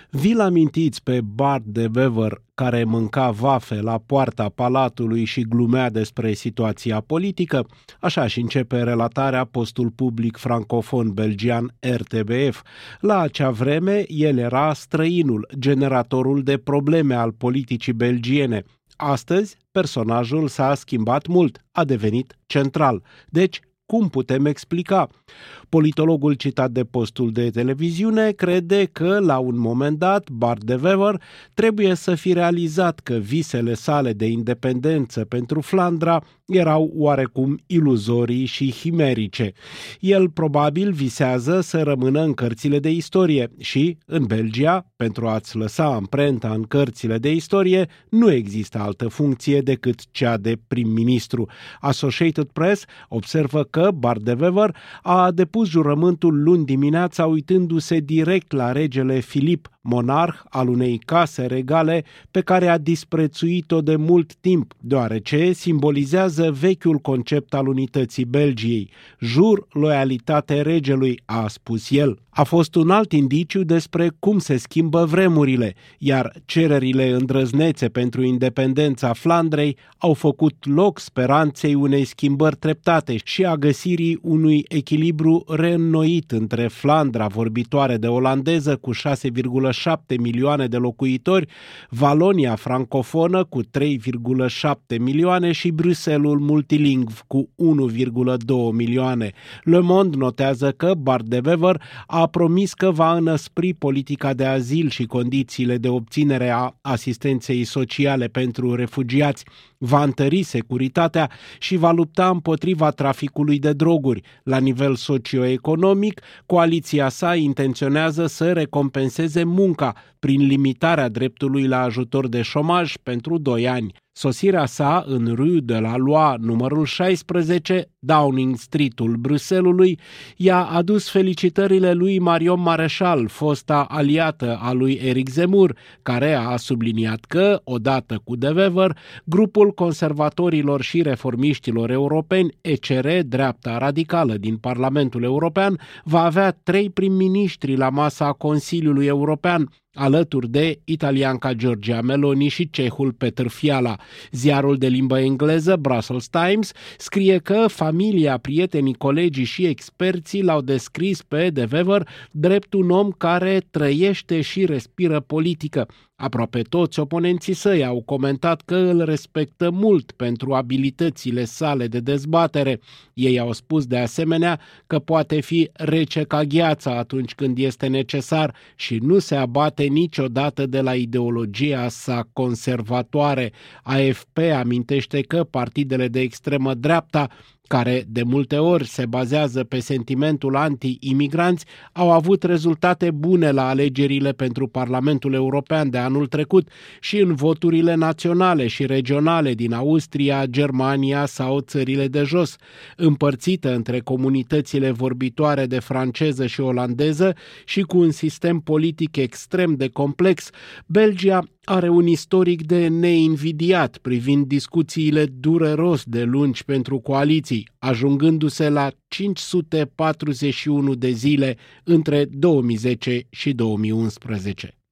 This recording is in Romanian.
Vi-l amintiți pe Bart de Wever, care mânca vafe la poarta palatului și glumea despre situația politică? Așa și începe relatarea postul public francofon belgian RTBF. La acea vreme, el era străinul, generatorul de probleme al politicii belgiene. Astăzi, personajul s-a schimbat mult, a devenit central. Deci, cum putem explica? Politologul citat de postul de televiziune crede că, la un moment dat, Bart de Wever trebuie să fi realizat că visele sale de independență pentru Flandra erau oarecum iluzorii și chimerice. El probabil visează să rămână în cărțile de istorie și, în Belgia, pentru a-ți lăsa amprenta în cărțile de istorie, nu există altă funcție decât cea de prim-ministru. Associated Press observă că Bart de Wever a depus jurământul luni dimineața uitându-se direct la regele Filip, monarh al unei case regale pe care a disprețuit-o de mult timp, deoarece simbolizează vechiul concept al unității Belgiei. Jur loialitate regelui, a spus el. A fost un alt indiciu despre cum se schimbă vremurile, iar cererile îndrăznețe pentru independența Flandrei au făcut loc speranței unei schimbări treptate și a găsirii unui echilibru reînnoit între Flandra vorbitoare de olandeză cu 6,7 milioane de locuitori, Valonia francofonă cu 3,7 milioane și Bruxelles multilingv cu 1,2 milioane. Le Monde notează că Bart de Wever a promis că va înăspri politica de azil și condițiile de obținere a asistenței sociale pentru refugiați, va întări securitatea și va lupta împotriva traficului de droguri. La nivel socioeconomic, coaliția sa intenționează să recompenseze munca prin limitarea dreptului la ajutor de șomaj pentru 2 ani. Sosirea sa în Rue de la Loi numărul 16, Downing Street-ul Bruxellesului, i-a adus felicitările lui Marion Maréchal, fosta aliată a lui Eric Zemmour, care a subliniat că, odată cu de Wever, grupul conservatorilor și reformiștilor europeni, ECR, dreapta radicală din Parlamentul European, va avea 3 prim-ministri la masa Consiliului European, alături de italianca Giorgia Meloni și cehul Petr Fiala. Ziarul de limbă engleză Brussels Times scrie că familia, prietenii, colegii și experții l-au descris pe de Wever drept un om care trăiește și respiră politică. Aproape toți oponenții săi au comentat că îl respectă mult pentru abilitățile sale de dezbatere. Ei au spus de asemenea că poate fi rece ca gheața atunci când este necesar și nu se abate niciodată de la ideologia sa conservatoare. AFP amintește că partidele de extremă dreapta, care de multe ori se bazează pe sentimentul anti-imigranți, au avut rezultate bune la alegerile pentru Parlamentul European de anul trecut și în voturile naționale și regionale din Austria, Germania sau țările de jos. Împărțită între comunitățile vorbitoare de franceză și olandeză și cu un sistem politic extrem de complex, Belgia are un istoric de neinvidiat privind discuțiile dureros de lungi pentru coaliții, ajungându-se la 541 de zile între 2010 și 2011.